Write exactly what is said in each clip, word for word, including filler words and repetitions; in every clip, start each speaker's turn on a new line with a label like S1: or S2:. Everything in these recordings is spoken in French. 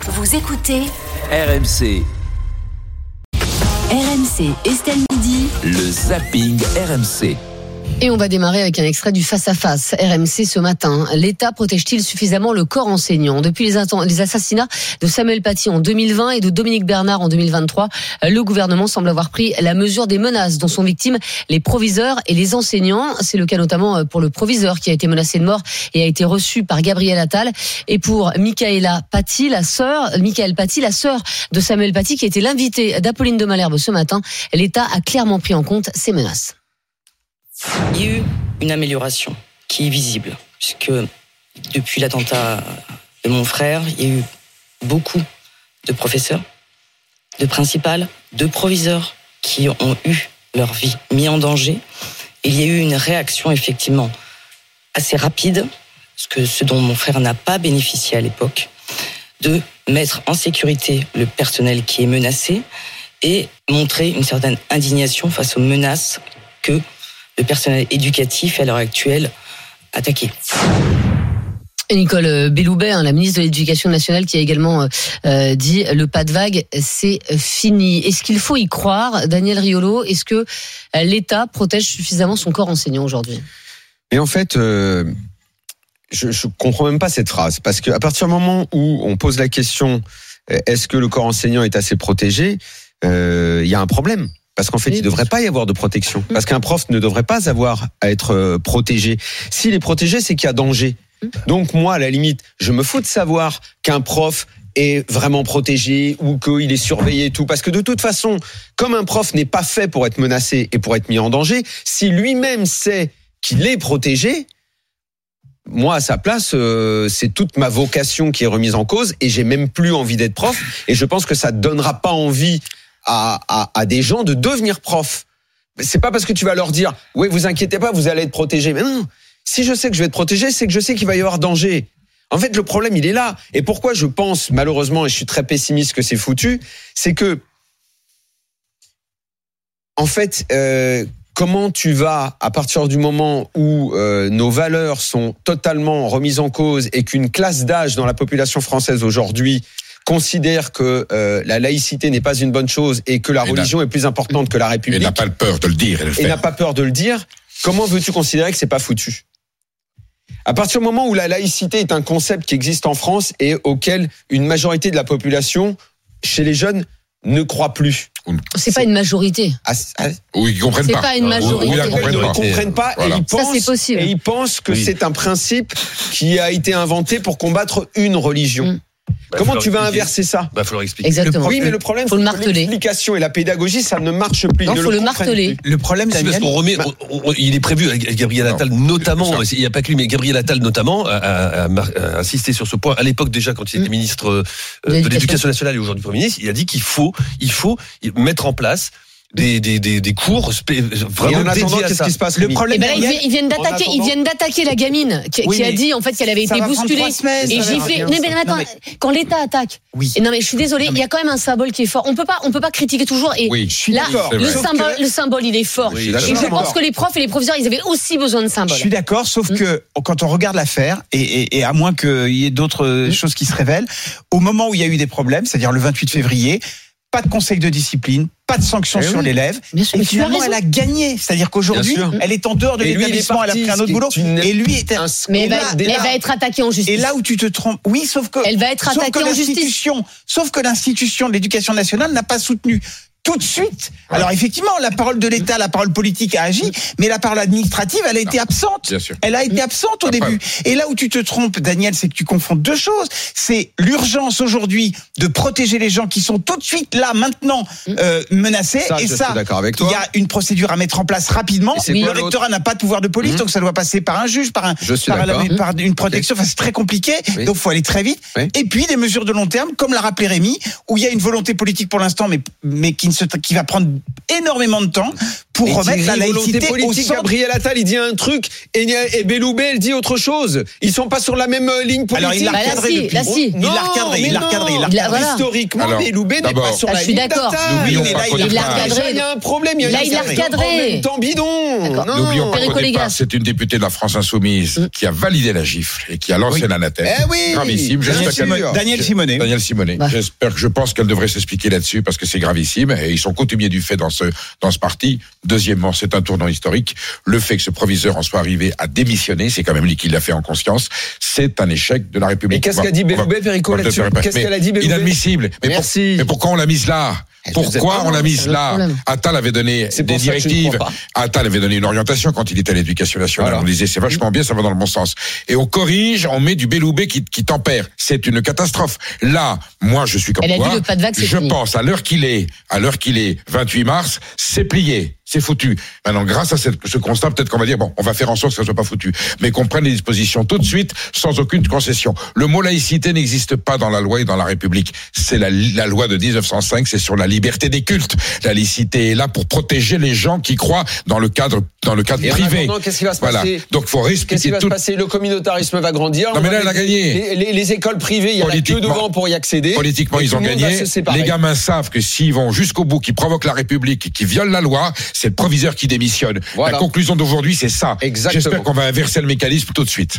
S1: Vous écoutez
S2: R M C.
S1: R M C Estelle Midi.
S2: Le zapping R M C.
S3: Et on va démarrer avec un extrait du face-à-face R M C ce matin. L'État protège-t-il suffisamment le corps enseignant ? Depuis les, atten- les assassinats de Samuel Paty en deux mille vingt et de Dominique Bernard en deux mille vingt-trois, le gouvernement semble avoir pris la mesure des menaces dont sont victimes les proviseurs et les enseignants. C'est le cas notamment pour le proviseur qui a été menacé de mort et a été reçu par Gabriel Attal. Et pour Michaela Paty, la sœur, Michael Paty, la sœur de Samuel Paty, qui était l'invitée d'Apolline de Malherbe ce matin, l'État a clairement pris en compte ces menaces.
S4: Il y a eu une amélioration qui est visible, puisque depuis l'attentat de mon frère, il y a eu beaucoup de professeurs, de principales, de proviseurs qui ont eu leur vie mise en danger. Il y a eu une réaction effectivement assez rapide, ce, que, ce dont mon frère n'a pas bénéficié à l'époque, de mettre en sécurité le personnel qui est menacé et montrer une certaine indignation face aux menaces que le personnel éducatif à l'heure actuelle attaqué.
S3: Et Nicole Belloubet, hein, la ministre de l'Éducation nationale, qui a également euh, dit le pas de vague, c'est fini. Est-ce qu'il faut y croire, Daniel Riolo ? Est-ce que l'État protège suffisamment son corps enseignant aujourd'hui ?
S5: Et en fait, euh, je, je comprends même pas cette phrase, parce qu'à partir du moment où on pose la question, est-ce que le corps enseignant est assez protégé ? Euh, il y a un problème. Parce qu'en fait, il ne devrait pas y avoir de protection. Parce qu'un prof ne devrait pas avoir à être protégé. S'il est protégé, c'est qu'il y a danger. Donc moi, à la limite, je me fous de savoir qu'un prof est vraiment protégé ou qu'il est surveillé et tout. Parce que de toute façon, comme un prof n'est pas fait pour être menacé et pour être mis en danger, si lui-même sait qu'il est protégé, moi, à sa place, euh, c'est toute ma vocation qui est remise en cause et j'ai même plus envie d'être prof. Et je pense que ça ne donnera pas envie À, à, à des gens de devenir profs. C'est pas parce que tu vas leur dire « Oui, vous inquiétez pas, vous allez être protégés ». Mais non, si je sais que je vais être protégé, c'est que je sais qu'il va y avoir danger. En fait, le problème, il est là. Et pourquoi je pense, malheureusement, et je suis très pessimiste que c'est foutu, c'est que, en fait, euh, comment tu vas, à partir du moment où euh, nos valeurs sont totalement remises en cause et qu'une classe d'âge dans la population française aujourd'hui considère que euh, la laïcité n'est pas une bonne chose et que la et religion est plus importante que la République.
S6: Et n'a pas peur de le dire et, le
S5: et n'a pas peur de le dire. Comment veux-tu considérer que c'est pas foutu ? À partir du moment où la laïcité est un concept qui existe en France et auquel une majorité de la population, chez les jeunes, ne croit plus.
S3: C'est, c'est pas une majorité.
S5: Ah, ah,
S6: ou ils comprennent
S3: c'est
S6: pas.
S3: C'est pas une majorité.
S6: Ou, ou ils comprennent
S5: ils
S6: pas.
S5: ne comprennent pas voilà. et, ils pensent,
S3: Ça, c'est possible.
S5: et ils pensent que oui. c'est un principe qui a été inventé pour combattre une religion. Mm. Bah, Comment tu vas inverser ça ?
S7: Bah, faut leur expliquer.
S3: Exactement.
S5: Oui, mais le problème,
S3: faut
S5: c'est
S3: le
S5: que l'explication et la pédagogie, ça ne marche plus.
S3: Non, il faut le, le marteler.
S7: Plus. Le problème, c'est parce qu'on remet, bah, on, on, il est prévu, Gabriel Attal non, notamment, il n'y a pas que lui, mais Gabriel Attal notamment, a, a, a, a insisté sur ce point. À l'époque, déjà, quand il était mmh. ministre euh, de l'Éducation nationale et aujourd'hui Premier ministre, il a dit qu'il faut, il faut mettre en place Des, des, des, des cours spé... vraiment
S5: en attendant,
S7: dédiés à
S5: qu'est-ce
S7: ça.
S5: qui se passe ?
S3: Le problème, eh ben là, ils viennent d'attaquer, ils viennent d'attaquer la gamine qui, oui, qui a dit en fait qu'elle avait été bousculée
S8: semaines,
S3: et giflée. Mais, mais attends, non, mais... quand l'État attaque, oui. et non mais je suis désolée, il mais... y a quand même un symbole qui est fort. On peut pas, on peut pas critiquer toujours. Et
S5: oui, je suis
S3: là,
S5: d'accord.
S3: le symbole, que... le symbole, il est fort.
S5: Oui,
S3: et je pense que les profs et les professeurs, ils avaient aussi besoin de symboles.
S8: Je suis d'accord, sauf mmh. que quand on regarde l'affaire, et, et, et à moins qu'il y ait d'autres mmh. choses qui se révèlent, au moment où il y a eu des problèmes, c'est-à-dire le vingt-huit février, pas de conseil de discipline, pas de sanctions eh sur oui. l'élève.
S3: Sûr,
S8: et finalement, elle a gagné. C'est-à-dire qu'aujourd'hui, elle est en dehors de et l'établissement, elle a pris un autre boulot. Une... Et lui était un
S3: Mais elle va, elle va être attaquée en justice.
S8: Et là où tu te trompes, oui, sauf que
S3: elle va être attaquée en justice.
S8: Sauf que l'institution de l'éducation nationale n'a pas soutenu. Tout de suite. Ouais. Alors effectivement, la parole de l'État, la parole politique a agi, mais la parole administrative, elle a été absente.
S6: Bien sûr.
S8: Elle a été absente au Après. début. Et là où tu te trompes, Daniel, c'est que tu confonds deux choses. C'est l'urgence aujourd'hui de protéger les gens qui sont tout de suite là, maintenant, euh, menacés.
S5: Ça,
S8: et
S5: je
S8: ça,
S5: suis d'accord avec toi.
S8: il y a une procédure à mettre en place rapidement. Le rectorat l'autre n'a pas de pouvoir de police, mmh. donc ça doit passer par un juge, par, un, par, la, par une protection. Enfin, c'est très compliqué, oui. donc il faut aller très vite. Oui. Et puis des mesures de long terme, comme l'a rappelé Rémi, où il y a une volonté politique pour l'instant, mais, mais qui, ne se, qui va prendre énormément de temps pour
S5: Et
S8: remettre la
S5: Thierry, volonté
S8: laïcité au
S5: politique,
S8: centre.
S5: Gabriel Attal, il dit un truc et, et Belloubet, elle dit autre chose. Ils sont pas sur la même euh, ligne politique.
S8: Alors il l'a
S3: Bah, là,
S8: recadré
S3: si,
S8: depuis.
S3: là, si.
S8: Il l'a recadré, il l'a
S5: Non,
S8: recadré, il l'a
S5: mais
S3: recadré.
S5: non,
S3: Voilà.
S5: historiquement,
S6: Alors,
S5: Belloubet n'est
S6: d'abord,
S5: pas sur
S3: là,
S5: la
S3: je suis
S5: ligne
S3: d'accord.
S5: d'Attal.
S8: Oui,
S6: N'oublions
S8: mais
S6: pas
S8: là,
S6: qu'au
S8: il
S3: l'a
S6: départ,
S3: recadré.
S5: Il y a un problème. Il y a
S3: Là,
S5: un
S3: il l'a
S5: certain
S3: recadré.
S5: en même temps bidon.
S3: D'accord.
S5: Non.
S6: N'oublions pas
S3: Perico
S6: qu'au départ,
S3: Légas.
S6: c'est une députée de la France Insoumise
S3: Mm.
S6: qui a validé la gifle et qui a lancé
S8: Oui.
S6: l'anathème.
S5: Eh oui.
S6: Gravissime.
S5: Bien
S6: J'espère
S5: sûr.
S6: qu'elle-
S8: Daniel Simonet.
S6: Daniel Simonet.
S3: Bah.
S6: J'espère que je pense qu'elle devrait s'expliquer là-dessus parce que c'est gravissime et ils sont coutumiers du fait dans ce dans ce parti. Deuxièmement, c'est un tournant historique. Le fait que ce proviseur en soit arrivé à démissionner, c'est quand même lui qui l'a fait en conscience. C'est un échec de la République.
S5: Et qu'est-ce
S6: On va-
S5: qu'a dit
S6: on va-
S5: Belloubet, Perico,
S6: on va
S5: là-dessus
S6: peut-être se répéter.
S5: Qu'est-ce
S6: Mais
S5: qu'elle a dit, Belloubet
S6: Inadmissible. Mais, pour-
S5: Merci.
S6: mais pourquoi on l'a mise là?
S5: Elle faisait
S6: Pourquoi
S5: pas,
S6: on l'a
S3: c'est
S6: mise
S3: le
S6: là?
S3: problème.
S6: Attal avait donné
S5: C'est
S6: des
S5: pour ça que je ne
S6: directives.
S5: crois
S6: Attal avait donné une orientation quand il était à l'Éducation nationale.
S5: Voilà.
S6: On disait c'est vachement bien, ça va dans le bon sens. Et on corrige, on met du Belloubet qui, qui tempère. C'est une catastrophe. Là, moi, je suis comme
S3: Elle a
S6: toi.
S3: dit le pas de vague, c'est
S6: Je
S3: fini.
S6: pense à l'heure qu'il est, à l'heure qu'il est, vingt-huit mars, c'est plié. C'est foutu. Maintenant, grâce à cette, ce constat, peut-être qu'on va dire, bon, on va faire en sorte que ça soit pas foutu. Mais qu'on prenne les dispositions tout de suite, sans aucune concession. Le mot laïcité n'existe pas dans la loi et dans la République. C'est la, la loi de dix-neuf cent cinq, c'est sur la liberté des cultes. La laïcité est là pour protéger les gens qui croient dans le cadre, dans le cadre
S5: Et en
S6: privé.
S5: attendant, qu'est-ce qui va se
S6: Voilà.
S5: passer
S6: Donc, faut
S5: Qu'est-ce qui
S6: respecter
S5: va se
S6: tout.
S5: passer? Le communautarisme va grandir.
S6: Non, mais
S5: On
S6: là,
S5: va
S6: elle a
S5: mettre-
S6: gagné.
S5: Les, les- les écoles privées, il y a la queue
S6: Politiquement-
S5: devant pour y accéder.
S6: Politiquement,
S5: Et
S6: ils
S5: tout
S6: ont
S5: le monde va
S6: gagné.
S5: se séparer.
S6: Les gamins savent que s'ils vont jusqu'au bout, qu'ils provoquent la République, qu'ils violent la loi, c'est le proviseur qui démissionne.
S5: Voilà.
S6: La conclusion d'aujourd'hui, c'est ça.
S5: Exactement.
S6: J'espère qu'on va inverser le mécanisme tout de suite.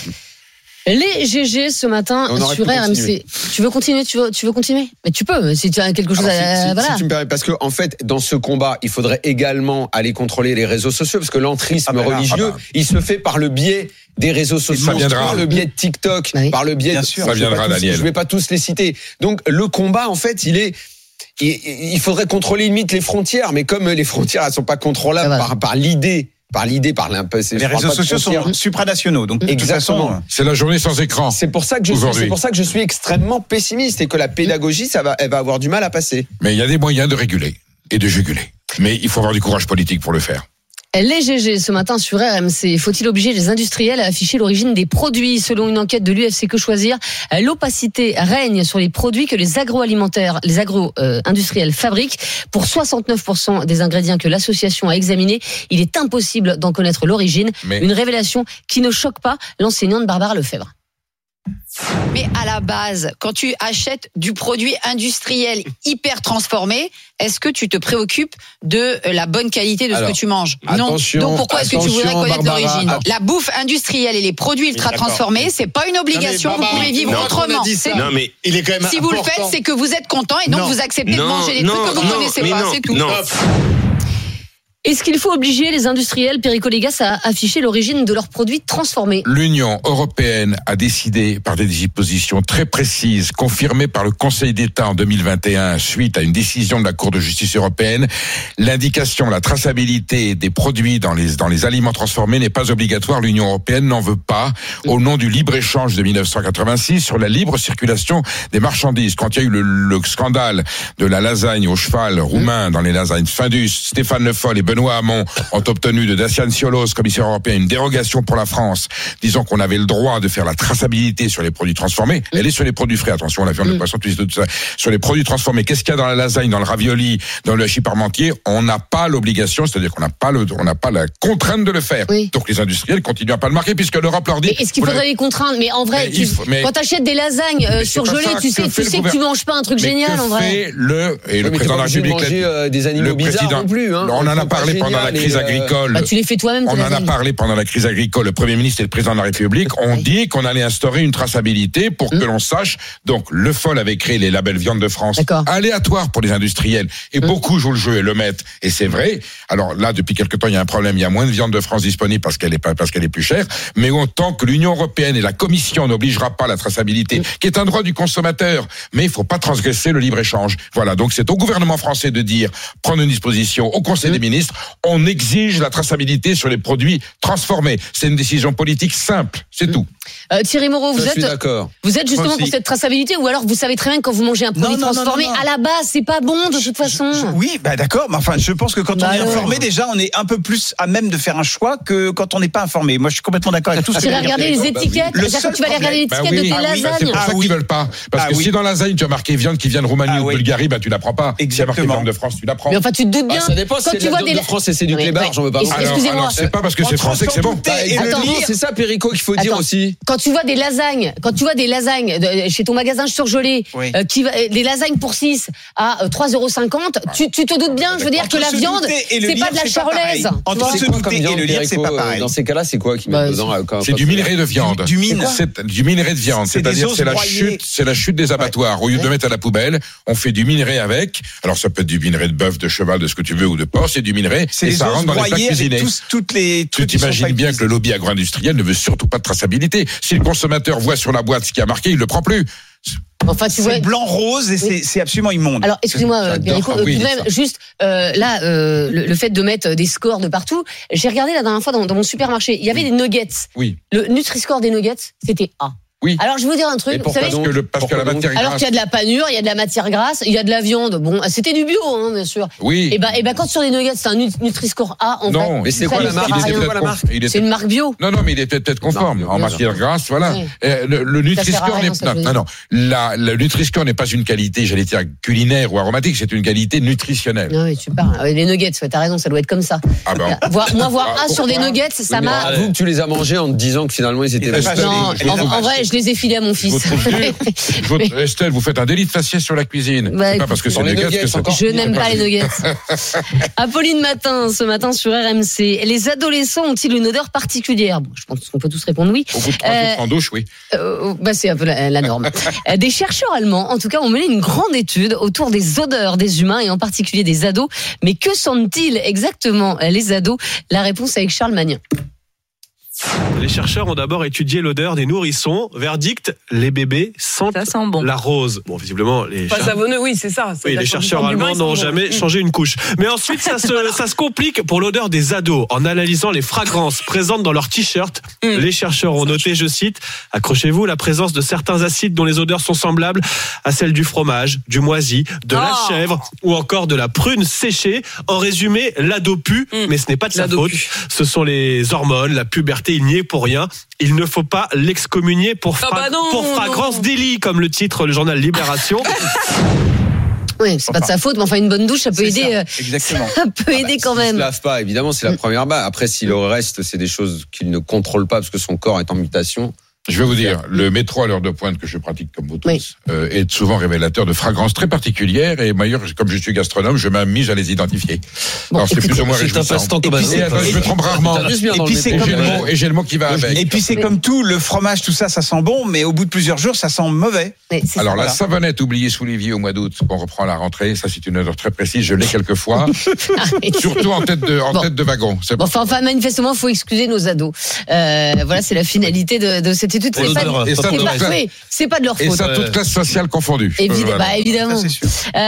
S3: Les G G ce matin
S5: On aurait
S3: sur
S5: pu
S3: R M C.
S5: continuer.
S3: Tu veux continuer tu veux, tu veux continuer Mais tu peux, si tu as quelque chose
S5: Alors,
S3: à.
S5: si, si-
S3: voilà.
S5: si tu me permets, parce que en fait, dans ce combat, il faudrait également aller contrôler les réseaux sociaux, parce que l'entrisme
S8: Ah ben là,
S5: religieux,
S6: ah ben.
S5: il se fait par le biais des réseaux sociaux,
S6: viendra.
S5: par le biais de TikTok,
S3: Oui.
S5: par le biais
S8: Bien
S5: de...
S8: sûr.
S6: Ça
S5: je vais pas
S6: viendra,
S5: tous-
S6: Daniel.
S5: Je vais pas tous les citer. Donc le combat, en fait, il est... Il il faudrait contrôler limite les frontières, mais comme les frontières elles sont pas contrôlables
S3: Ça va.
S5: par, par l'idée, par l'idée, par l'impôt.
S8: Les réseaux sociaux sont supranationaux, donc de toute
S5: Exactement.
S8: façon,
S6: C'est la journée sans écran.
S5: C'est pour ça que je suis,
S6: Aujourd'hui.
S5: c'est pour ça que je suis extrêmement pessimiste et que la pédagogie, ça va, elle va avoir du mal à passer.
S6: Mais il y a des moyens de réguler et de juguler. Mais il faut avoir du courage politique pour le faire.
S3: Les G G ce matin sur R M C. Faut-il obliger les industriels à afficher l'origine des produits? Selon une enquête de l'U F C Que Choisir, l'opacité règne sur les produits que les agroalimentaires, les agro-industriels fabriquent. Pour soixante-neuf pour cent des ingrédients que l'association a examinés, il est impossible d'en connaître l'origine.
S6: Mais-
S3: Une révélation qui ne choque pas l'enseignante Barbara Lefebvre.
S9: Mais à la base, quand tu achètes du produit industriel hyper transformé, est-ce que tu te préoccupes de la bonne qualité de ce
S5: Alors,
S9: que tu manges?
S5: attention,
S9: Non. Donc pourquoi est-ce que tu
S5: attention,
S9: voudrais connaître
S5: Barbara.
S9: l'origine?
S5: Ah.
S9: La bouffe industrielle et les produits ultra transformés, c'est pas une obligation.
S10: Non, mais
S9: Vous
S10: Barbara,
S9: pouvez vivre
S10: non,
S9: autrement.
S5: on a dit ça.
S9: C'est-
S10: Non, mais il est quand même
S9: Si vous le
S10: important.
S9: faites, c'est que vous êtes content et donc
S10: Non.
S9: vous acceptez de
S10: Non,
S9: manger des
S10: non,
S9: trucs que vous
S10: non,
S9: connaissez
S10: mais
S9: pas.
S10: non,
S9: C'est tout.
S10: non.
S3: Est-ce qu'il faut obliger les industriels, Perico Légas, à afficher l'origine de leurs produits transformés?
S6: L'Union européenne a décidé par des dispositions très précises, confirmées par le Conseil d'État en deux mille vingt et un, suite à une décision de la Cour de justice européenne, l'indication, la traçabilité des produits dans les, dans les aliments transformés n'est pas obligatoire. L'Union européenne n'en veut pas, au nom du libre-échange de mille neuf cent quatre-vingt-six sur la libre circulation des marchandises. Quand il y a eu le, le scandale de la lasagne au cheval roumain dans les lasagnes Findus, Stéphane Le Foll et Benoît Hamon ont obtenu de Dacian Ciolos, commissaire européen, une dérogation pour la France, disant qu'on avait le droit de faire la traçabilité sur les produits transformés. Elle est sur les produits frais, attention, la viande, le poisson, tout ça. Sur les produits transformés, qu'est-ce qu'il y a dans la lasagne, dans le ravioli, dans le hachis parmentier? On n'a pas l'obligation, c'est-à-dire qu'on n'a pas le, on n'a pas la contrainte de le faire.
S3: Oui.
S6: Donc les industriels continuent à pas le marquer puisque l'Europe leur dit.
S3: Mais est-ce qu'il
S6: vous
S3: faudrait
S6: l'avez-
S3: les contraindre? Mais en vrai,
S6: Mais
S3: tu,
S6: il faut- mais-
S3: quand t'achètes des lasagnes euh,
S6: Mais c'est
S3: surgelées,
S6: pas ça
S3: tu
S6: que
S3: sais,
S6: fait
S3: tu
S6: le
S3: sais que tu
S6: gouvernement.
S3: manges pas un truc
S6: Mais
S3: génial
S6: que
S3: en vrai.
S6: fait le et le
S5: Oui, mais t'es
S6: président de
S5: pas
S6: la
S5: obligé de
S6: République.
S5: manger euh, des animaux
S6: le
S5: bizarres
S6: président,
S5: non plus. Hein.
S6: on en
S5: Ils
S6: a
S5: sont pas
S6: parlé pendant la
S5: géniales
S6: crise
S5: et, euh,
S6: agricole.
S3: Bah, tu les fais toi-même. tes
S6: On en a
S3: lasagnes.
S6: parlé pendant la crise agricole. Le Premier ministre et le Président de la République ont
S3: Oui.
S6: dit qu'on allait instaurer une traçabilité pour
S3: Mm.
S6: que l'on sache. Donc, Le Foll avait créé les labels viande de France,
S3: D'accord.
S6: aléatoires pour les industriels. Et
S3: Mm.
S6: beaucoup jouent le jeu et le mettent. Et c'est vrai. Alors là, depuis quelque temps, il y a un problème. Il y a moins de viande de France disponible parce qu'elle est pas, parce qu'elle est plus chère. Mais autant que l'Union européenne et la Commission n'obligera pas la traçabilité, qui est un droit du consommateur. Mais il faut pas transgresser le libre-échange. Voilà. Donc, c'est au gouvernement français de dire, prendre une disposition au Conseil des ministres. On exige la traçabilité sur les produits transformés. C'est une décision politique simple. C'est tout.
S3: Euh, Thierry Moreau, vous
S5: Je suis
S3: êtes,
S5: d'accord.
S3: vous êtes justement
S8: Moi aussi.
S3: pour cette traçabilité, ou alors vous savez très bien que quand vous mangez un produit
S8: Non, non, non,
S3: transformé,
S8: non, non.
S3: à la base, c'est pas bon de toute façon.
S8: Je- oui, bah d'accord, mais enfin, je pense que quand
S3: Bah
S8: on est
S3: alors.
S8: informé, déjà, on est un peu plus à même de faire un choix que quand on n'est pas informé. Moi, je suis complètement d'accord avec tout ce que
S3: Tu vas
S8: vous
S3: regarder
S8: dites.
S3: les étiquettes,
S8: Le
S3: c'est-à-dire que
S8: seul
S3: tu vas aller regarder
S6: Bah
S3: l'étiquette
S6: oui,
S3: de tes
S6: ah oui, bah c'est
S3: lasagnes.
S6: pour ça
S8: Ah
S6: qu'ils
S8: oui.
S6: veulent pas. Parce
S8: Ah
S6: que
S8: oui.
S6: si dans la lasagne tu as marqué viande qui vient de Roumanie
S8: Ah
S6: ou de
S8: oui.
S6: Bulgarie, bah tu la prends pas. Si il y a marqué
S8: Exactement.
S6: viande de France, tu la prends.
S3: Mais enfin, tu te doutes bien,
S5: Ah, ça dépend,
S3: quand
S5: c'est
S3: tu
S5: la
S3: vois
S5: viande
S3: des
S5: de de France essaie du
S3: Oui,
S5: clébard,
S3: ouais.
S5: j'en veux pas.
S3: Et-
S5: beaucoup.
S6: Alors,
S3: Excusez-moi.
S6: alors, c'est pas parce que c'est
S8: Entre
S6: français que c'est bon.
S8: s'en douter et le
S3: Attends,
S8: lire,
S5: C'est ça, Perico, qu'il faut dire
S3: Attends.
S5: aussi.
S3: Quand tu vois des lasagnes, quand tu vois des lasagnes de- chez ton magasin surgelé,
S8: Oui.
S3: euh, qui va, des lasagnes pour six à euh, trois euros cinquante, tu, tu te doutes bien, je veux dire,
S8: Entre
S3: que la
S8: se
S3: viande,
S8: douter et le
S3: c'est pas
S8: lire,
S3: de la
S8: c'est pas pareil.
S3: charolaise. tu
S8: Entre
S3: vois.
S8: se
S5: C'est quoi comme
S8: douter et
S5: viande,
S8: le lire, c'est
S5: Perico,
S8: pas pareil.
S5: Dans ces cas-là, c'est quoi qu'ils
S3: Bah,
S5: mettent dedans? euh, quand-
S6: C'est du minerai de viande.
S8: Du mine.
S6: C'est du minerai de viande.
S8: C'est des
S6: C'est-à-dire,
S8: os
S6: c'est la
S8: broyés.
S6: chute, c'est la chute des abattoirs. Au lieu de
S3: Ouais.
S6: mettre à la poubelle, on fait du minerai avec. Alors, ça peut être du minerai de bœuf, de cheval, de ce que tu veux, ou de porc. C'est du minerai.
S8: C'est
S6: Et
S8: les
S6: ça
S8: os
S6: rentre dans les plats
S8: broyés avec
S6: cuisinés.
S8: tous, toutes les
S6: Tu
S8: trucs qui sont
S6: t'imagines
S8: pas
S6: bien que
S8: utilisés.
S6: le lobby agro-industriel ne veut surtout pas de traçabilité. Si le consommateur voit sur la boîte ce qui a marqué, il le prend plus.
S3: Enfin, tu vois.
S8: C'est blanc rose et c'est c'est absolument immonde.
S3: Alors, excusez-moi, euh,
S6: J'adore
S3: Perico,
S6: quand
S3: euh,
S6: vous
S3: tout de
S6: dites
S3: même,
S6: ça.
S3: juste euh, là, euh, le, le fait de mettre des scores de partout, j'ai regardé la dernière fois dans, dans mon supermarché, il y avait des nuggets.
S6: Oui.
S3: Le Nutri-Score des nuggets, c'était A.
S6: Oui.
S3: Alors, je vais vous dire un truc,
S5: Et
S3: vous
S5: pourquoi
S3: savez,
S6: Parce que, le, parce que
S5: Pourquoi
S6: la
S5: donc
S6: matière
S3: alors
S6: grasse.
S3: qu'il y a de la panure, il y a de la matière grasse, il y a de la viande. Bon, c'était du bio, hein, bien sûr.
S6: Oui.
S3: Et ben, et ben, quand sur les nuggets, c'est un Nut- Nutri-Score A, en
S6: Non,
S3: fait.
S5: mais c'est
S3: ça
S5: quoi
S3: ne
S5: la
S3: sert
S5: marque
S3: à
S6: Il était
S3: rien.
S5: C'est quoi la
S6: peut-être
S5: marque
S6: con- il était-
S3: C'est une marque bio.
S6: Non, non, mais il était peut-être conforme
S5: Non,
S6: en
S5: bien
S6: matière grasse, voilà.
S3: Oui.
S6: Euh, Le, le
S3: sert à
S6: Nutri-Score
S3: rien,
S6: n'est
S3: ça, je veux
S6: non, non,
S3: dire.
S6: non. La, le Nutri-Score n'est pas une qualité, j'allais dire culinaire ou aromatique, c'est une qualité nutritionnelle.
S3: Non, mais tu parles. Euh, Les nuggets, ouais, t'as raison, ça doit être comme ça.
S6: Ah ben.
S3: Voir- moi, voir
S6: Ah,
S3: A sur des
S6: pourquoi
S3: nuggets, ça
S5: Oui, mais
S3: m'a.
S5: avoue que tu les as mangés en te disant que finalement ils étaient
S8: Et
S5: bons.
S8: pas-
S3: Non,
S8: Elle les a
S3: en, en
S8: pas
S3: vrai,
S8: achetées.
S3: je les ai filés à mon
S6: Je vous
S3: fils.
S6: trouve dur. Je vous- Estelle, vous faites un délit de faciès sur la cuisine.
S3: Bah,
S6: c'est pas parce que c'est
S5: écoute,
S6: nuggets
S5: les
S6: que c'est
S5: nuggets,
S3: Je n'aime pas les nuggets. Apolline Matin, ce matin sur R M C. Les adolescents ont-ils une odeur particulière? Bon, je pense qu'on peut tous répondre oui.
S6: Au bout de trois
S3: Euh,
S6: jours sans douche, oui.
S3: Euh, bah c'est un peu la, la norme. Euh, Des chercheurs allemands, en tout cas, ont mené une grande étude autour des odeurs des humains et en particulier des ados. Mais que sentent-ils exactement euh, les ados? La réponse avec Charles Magnin.
S10: Les chercheurs ont d'abord étudié l'odeur des nourrissons. Verdict, les bébés sentent
S11: Ça sent bon.
S10: la rose. Bon, visiblement, les,
S11: Pas
S10: cher-
S11: savonneux, oui, c'est ça.
S10: oui, les chercheurs allemands n'ont jamais changé une couche. Mais ensuite, ça se, ça se complique pour l'odeur des ados. En analysant les fragrances présentes dans leurs t-shirts,
S11: Mm.
S10: les chercheurs ont noté, je cite, accrochez-vous, la présence de certains acides dont les odeurs sont semblables à celles du fromage, du moisi, de la
S11: Oh.
S10: chèvre ou encore de la prune séchée. En résumé, l'ado pue,
S11: Mm.
S10: mais ce n'est pas de sa
S11: L'ado
S10: faute.
S11: pue.
S10: Ce sont les hormones, la puberté, il n'y est pour rien. Il ne faut pas l'excommunier pour,
S11: Ah
S10: fra-
S11: bah non,
S10: pour fragrance
S11: non.
S10: délit, comme le titre le journal Libération.
S3: Oui, c'est pas de sa faute, mais enfin une bonne douche, ça peut
S8: C'est
S3: aider.
S8: ça,
S3: euh,
S8: exactement.
S3: Ça peut aider quand
S5: S'il se
S3: même.
S5: lave pas, évidemment, c'est la première base. Après, si le reste, c'est des choses qu'il ne contrôle pas parce que son corps est en mutation.
S6: Je vais vous dire, le métro à l'heure de pointe que je pratique comme vous tous
S3: Oui.
S6: euh, est souvent révélateur de fragrances très particulières et d'ailleurs, comme je suis gastronome, je m'amuse à les identifier.
S3: Bon,
S6: Alors c'est
S3: écoutez,
S6: plus ou moins
S7: C'est un
S6: réjouissant.
S7: passe-temps comme
S8: Et
S7: un
S8: puis,
S6: Et
S7: autre.
S6: attends, je me trompe rarement.
S5: T'amuses bien
S8: Et
S5: dans
S8: puis
S5: le
S8: c'est
S6: Et
S5: métro.
S8: comme-
S6: j'ai le mot, et j'ai le mot qui va avec.
S8: Et puis c'est comme tout, le fromage, tout ça, ça sent bon, mais au bout de plusieurs jours, ça sent mauvais.
S3: Oui, c'est
S6: Alors
S3: ça.
S6: la
S8: Voilà.
S6: savonnette oubliée sous l'évier au mois d'août, qu'on reprend à la rentrée, ça c'est une odeur très précise, je l'ai quelquefois, surtout en tête de, en
S3: Bon.
S6: tête de wagon. C'est
S3: Bon, enfin, enfin, manifestement, il faut excuser nos ados. Euh, voilà, c'est la finalité de, de cette étude.
S7: Pour
S3: C'est pas,
S7: l'odeur,
S6: Et
S3: c'est
S6: ça,
S3: pas,
S6: toute la-
S3: oui, c'est pas de leur
S6: et
S3: faute.
S6: ça, toute classe sociale confondue.
S3: Évid-
S6: Voilà.
S3: bah, évidemment.
S8: Ça, c'est sûr.